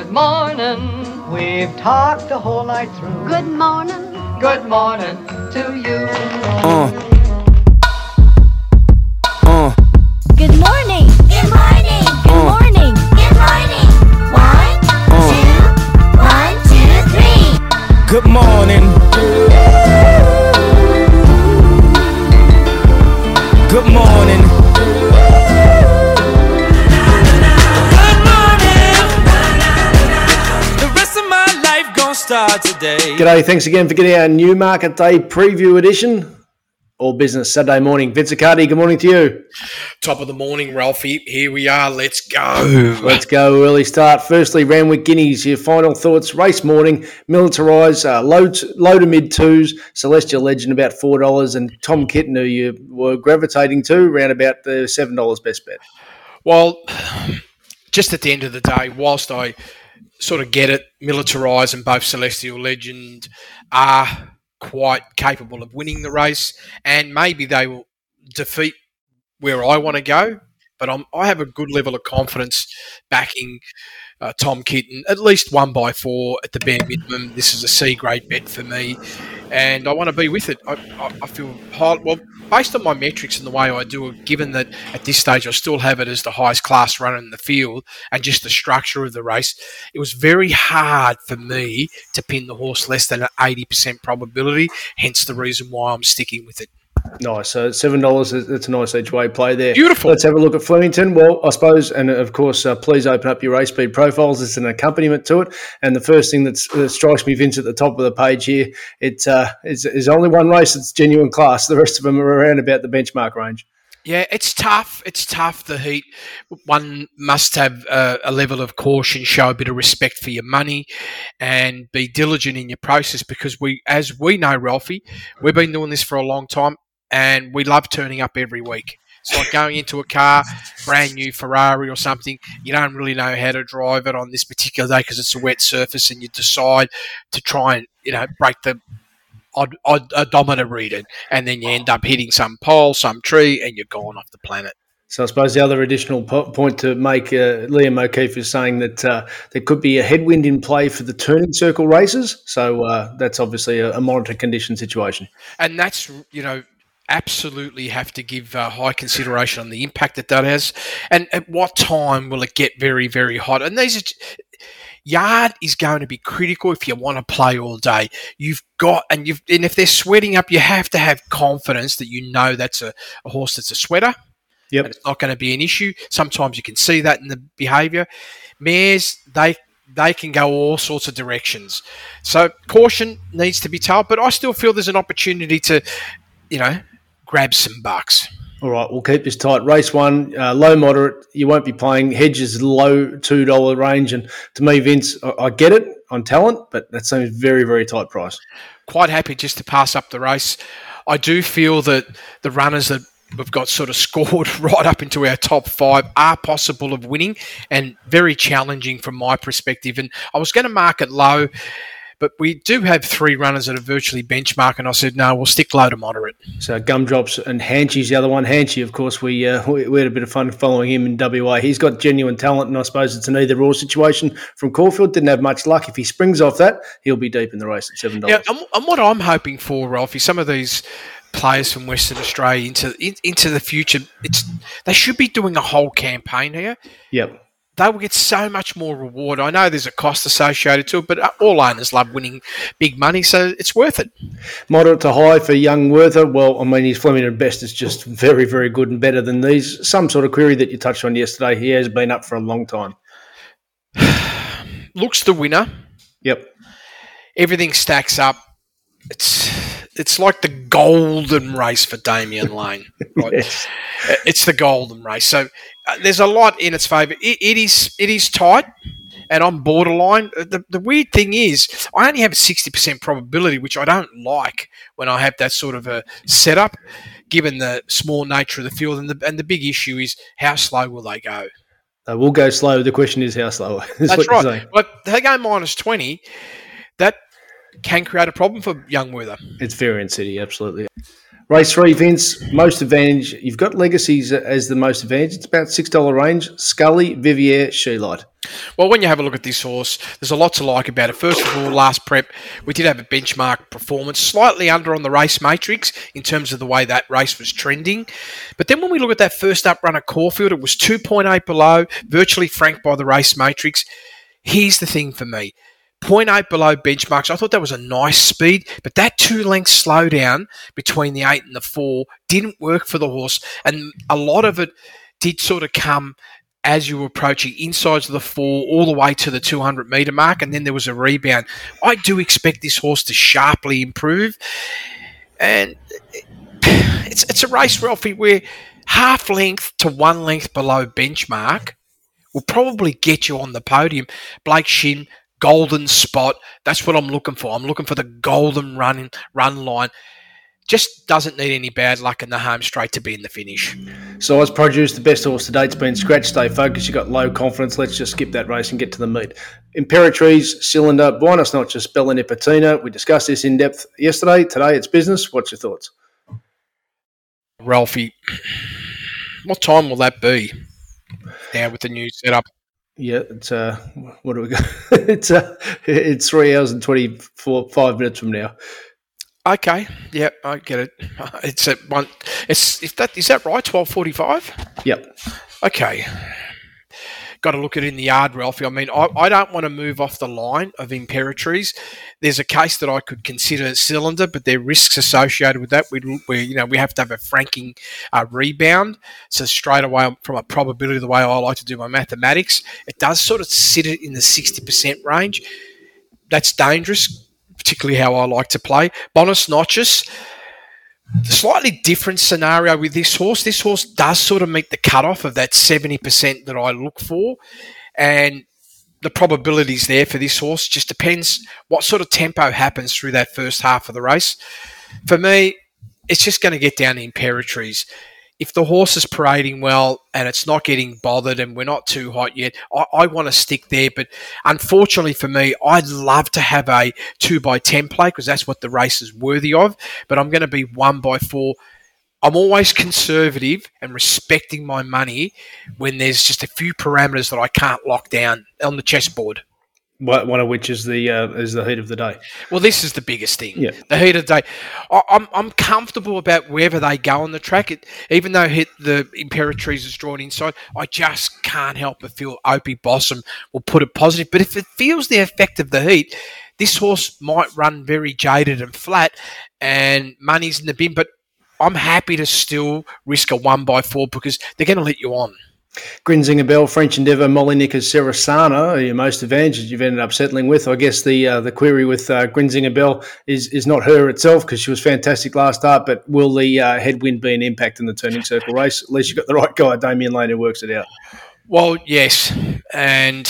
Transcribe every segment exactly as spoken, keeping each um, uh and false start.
Good morning. We've talked the whole night through. Good morning. Good morning to you. Uh. Uh. Good morning. Good morning. Good Uh. morning. Good morning. One, Uh. two, one, two, three. Good morning. Good morning. Good morning. The rest of my life gonna start today. G'day, thanks again for getting our Newmarket Day preview edition. All business Saturday morning. Vince Accardi, good morning to you. Top of the morning, Ralphie. Here we are. Let's go. Let's go. Early start. Firstly, Randwick Guineas. Your final thoughts. Race morning. Militarise. Uh, low, t- low to mid twos. Celestial Legend about four dollars. And Tom Kitten, who you were gravitating to, around about the seven dollars best bet. Well, just at the end of the day, whilst I sort of get it, Militarise and both Celestial Legend are quite capable of winning the race, and maybe they will defeat where I want to go, but I'm, I have a good level of confidence backing uh, Tom Kitten, at least one by four at the bare minimum. This is a C-grade bet for me, and I want to be with it. I, I, I feel high, well, based on my metrics and the way I do it, given that at this stage I still have it as the highest class runner in the field and just the structure of the race, it was very hard for me to pin the horse less than an eighty percent probability, hence the reason why I'm sticking with it. Nice. So seven dollars, that's a nice each way play there. Beautiful. Let's have a look at Flemington. Well, I suppose, and of course, uh, please open up your race speed profiles. It's an accompaniment to it. And the first thing that's, that strikes me, Vince, at the top of the page here, it uh, is, is only one race that's genuine class. The rest of them are around about the benchmark range. Yeah, it's tough. It's tough, the heat. One must have uh, a level of caution, show a bit of respect for your money, and be diligent in your process because we, as we know, Ralphie, we've been doing this for a long time and we love turning up every week. It's like going into a car, brand new Ferrari or something, you don't really know how to drive it on this particular day because it's a wet surface and you decide to try and, you know, break the Odd, odd, odometer reading, and then you end up hitting some pole, some tree, and you're gone off the planet. So I suppose the other additional po- point to make, uh, Liam O'Keefe is saying that uh, there could be a headwind in play for the turning circle races. So uh, that's obviously a, a monitor condition situation. And that's, you know, absolutely have to give uh, high consideration on the impact that that has. And at what time will it get very, very hot? And these are... Yard is going to be critical if you want to play all day. You've got, and you've, and if they're sweating up, you have to have confidence that you know that's a, a horse that's a sweater. Yep. And it's not going to be an issue. Sometimes you can see that in the behaviour. Mares, they they can go all sorts of directions. So caution needs to be told, but I still feel there's an opportunity to, you know, grab some bucks. All right, we'll keep this tight. Race one, uh, low moderate. You won't be playing. Hedges low two dollar range. And to me, Vince, I, I get it on talent, but that seems very, very tight price. Quite happy just to pass up the race. I do feel that the runners that we've got sort of scored right up into our top five are possible of winning and very challenging from my perspective. And I was going to mark it low, but we do have three runners that are virtually benchmark, and I said, no, we'll stick low to moderate. So Gumdrops and Hanchy's the other one. Hanchy, of course, we, uh, we we had a bit of fun following him in W A. He's got genuine talent, and I suppose it's an either-or situation from Caulfield. Didn't have much luck. If he springs off that, he'll be deep in the race at seven dollars. Yeah, and, and what I'm hoping for, Ralphie, some of these players from Western Australia into in, into the future, it's they should be doing a whole campaign here. Yep. They will get so much more reward. I know there's a cost associated to it, but all owners love winning big money, so it's worth it. Moderate to high for Young Werther. Well, I mean, his Flemington best is just very, very good and better than these. Some sort of query that you touched on yesterday. He has been up for a long time. Looks the winner. Yep. Everything stacks up. It's it's like the golden race for Damian Lane. Right? Yes. It's the golden race. So uh, there's a lot in its favour. It, it is it is tight, and I'm borderline. The, the weird thing is, I only have a sixty percent probability, which I don't like when I have that sort of a setup, given the small nature of the field. And the and the big issue is how slow will they go? They will go slow. The question is how slow. That's right. But they go minus twenty. That can create a problem for Young Werther. It's Variant City, absolutely. Race three, Vince, most advantage. You've got Legacies as the most advantage. It's about six dollars range. Scully, Vivier, She-Light. Well, when you have a look at this horse, there's a lot to like about it. First of all, last prep, we did have a benchmark performance, slightly under on the race matrix in terms of the way that race was trending. But then when we look at that first up run at Caulfield, it was two point eight below, virtually franked by the race matrix. Here's the thing for me. zero point eight below benchmarks. I thought that was a nice speed, but that two-length slowdown between the eight and the four didn't work for the horse, and a lot of it did sort of come as you were approaching insides of the four all the way to the two hundred metre mark, and then there was a rebound. I do expect this horse to sharply improve, and it's it's a race, Ralphie, where half length to one length below benchmark will probably get you on the podium. Blake Shin, golden spot. That's what I'm looking for. I'm looking for the golden run run line. Just doesn't need any bad luck in the home straight to be in the finish. Size Produce, the best horse to date. It's been scratch. Stay focused. You've got low confidence. Let's just skip that race and get to the meat. Imperatrice, Cylinder, Buenos Noches, Bella Nipotina. We discussed this in depth yesterday. Today it's business. What's your thoughts? Ralphie, what time will that be now with the new setup? Yeah, it's uh, what do we got? it's uh, it's three hours and twenty four five minutes from now. Okay, yeah, I get it. It's at one. It's if that is that right? Twelve forty-five. Yep. Okay. Got to look at it in the yard, Ralphie. I mean, I, I don't want to move off the line of Imperatrice. There's a case that I could consider Cylinder, but there are risks associated with that. We, we you know, we have to have a franking uh, rebound. So straight away, from a probability, the way I like to do my mathematics, it does sort of sit in the sixty percent range. That's dangerous, particularly how I like to play. Buenos Noches, slightly different scenario with this horse. This horse does sort of meet the cutoff of that seventy percent that I look for, and the probabilities there for this horse just depends what sort of tempo happens through that first half of the race. For me, it's just going to get down to Imperatrice. If the horse is parading well and it's not getting bothered and we're not too hot yet, I, I want to stick there. But unfortunately for me, I'd love to have a two by ten play because that's what the race is worthy of. But I'm going to be one by four. I'm always conservative and respecting my money when there's just a few parameters that I can't lock down on the chessboard. One of which is the uh, is the heat of the day. Well, this is the biggest thing. Yeah. The heat of the day. I, I'm I'm comfortable about wherever they go on the track. It, even though hit the Imperatrice is drawn inside, I just can't help but feel Opie Bossum will put it positive. But if it feels the effect of the heat, this horse might run very jaded and flat, and money's in the bin. But I'm happy to still risk a one by four because they're going to let you on. Grinzinger Bell, French Endeavour, Molly Nickers, Sarasana are your most advantages you've ended up settling with. I guess the uh, the query with uh, Grinzinger Bell is is not her itself because she was fantastic last start, but will the uh, headwind be an impact in the turning circle race? At least you've got the right guy, Damien Lane, who works it out. Well, yes, and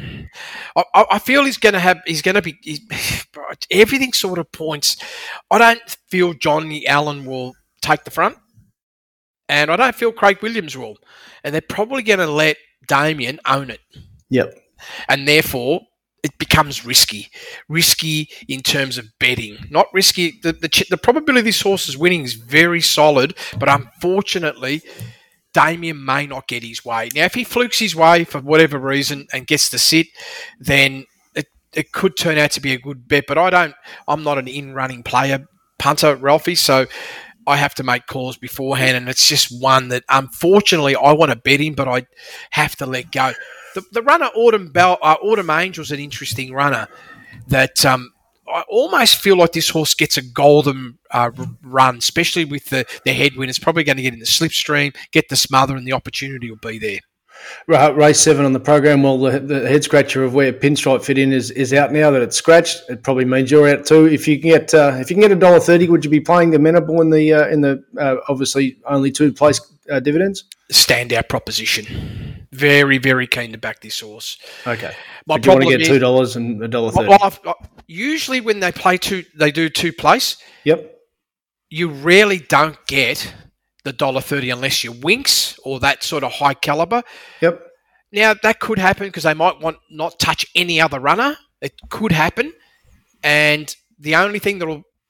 I, I feel he's going to have he's going to be he's, everything sort of points. I don't feel Johnny Allen will take the front. And I don't feel Craig Williams will. And they're probably going to let Damien own it. Yep. And therefore, it becomes risky. Risky in terms of betting. Not risky. The, the, the probability of this horse is winning is very solid, but unfortunately, Damien may not get his way. Now, if he flukes his way for whatever reason and gets to sit, then it, it could turn out to be a good bet. But I don't, I'm not an in-running player, punter, Ralphie, so I have to make calls beforehand, and it's just one that, unfortunately, I want to bet him, but I have to let go. The, the runner, Autumn Bell, uh, Autumn Angel's an interesting runner that um, I almost feel like this horse gets a golden uh, run, especially with the, the headwind. It's probably going to get in the slipstream, get the smother, and the opportunity will be there. Race seven on the program. Well, the, the head scratcher of where Pinstripe fit in is, is out now that it's scratched. It probably means you're out too. If you can get uh, if you can get a dollar thirty, would you be playing Amenable in the uh, in the uh, obviously only two place uh, dividends? Standout proposition. Very very keen to back this horse. Okay. My do you want to get two dollars and a dollar thirty? Well, I've, usually when they play two, they do two place. Yep. You rarely don't get the dollar thirty unless you Winks or that sort of high caliber. Yep. Now that could happen because they might want not touch any other runner. It could happen, and the only thing that'll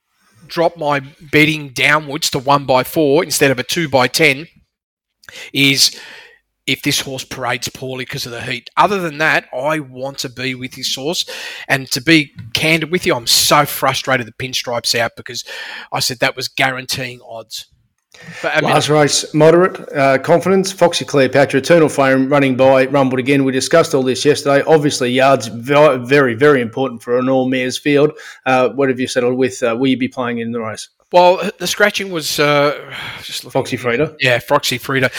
drop my betting downwards to one by four instead of a two by ten is if this horse parades poorly because of the heat. Other than that, I want to be with this horse. And to be candid with you, I'm so frustrated the Pinstripes out because I said that was guaranteeing odds. But, I mean, Last race, moderate, uh, confidence, Foxy Cleopatra, Eternal Flame running by, rumbled again. We discussed all this yesterday. Obviously, yards very, very, very important for an all-mares field. Uh, what have you settled with? Uh, will you be playing in the race? Well, the scratching was uh, just looking Foxy Frida? Yeah, Foxy Frida.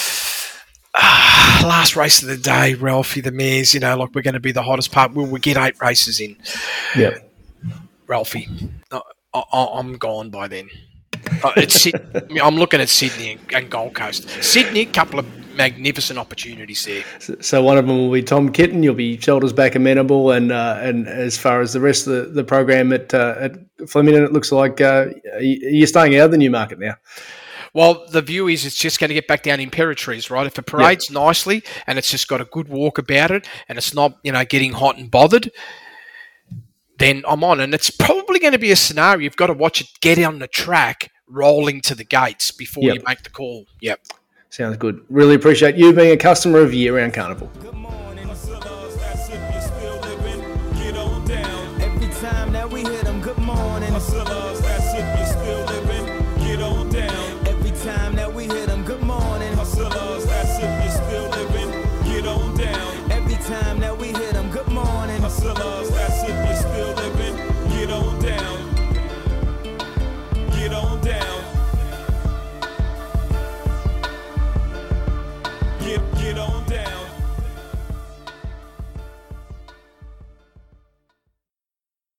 Ah, last race of the day, Ralphie, the mares, you know, like we're going to be the hottest part. Will we get eight races in? Yeah. Ralphie, I, I, I'm gone by then. Uh, it's I'm looking at Sydney and, and Gold Coast. Sydney, a couple of magnificent opportunities there. So, so one of them will be Tom Kitten. You'll be shoulders back amenable, and uh, and as far as the rest of the, the program at uh, at Flemington, it looks like uh, you're staying out of the Newmarket now. Well, the view is it's just going to get back down Imperatrice, right? If it parades yep. nicely and it's just got a good walk about it and it's not, you know, getting hot and bothered, then I'm on. And it's probably going to be a scenario you've got to watch it get on the track, rolling to the gates before yep. you make the call. Yep. Sounds good. Really appreciate you being a customer of Year Round Carnival.